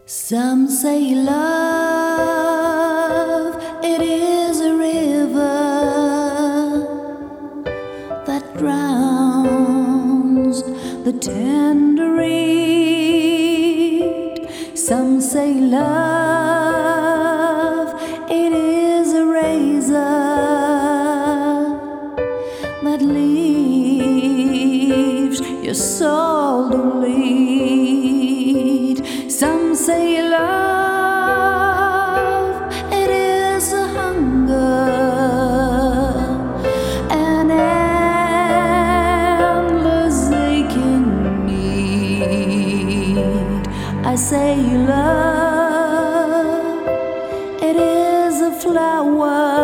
Some say love, it is a river that drowns the tender reed. Some say love, it is a razor that leaves your soul to bleed. Some say love, it is a hunger, an endless aching need. I say love, it is a flower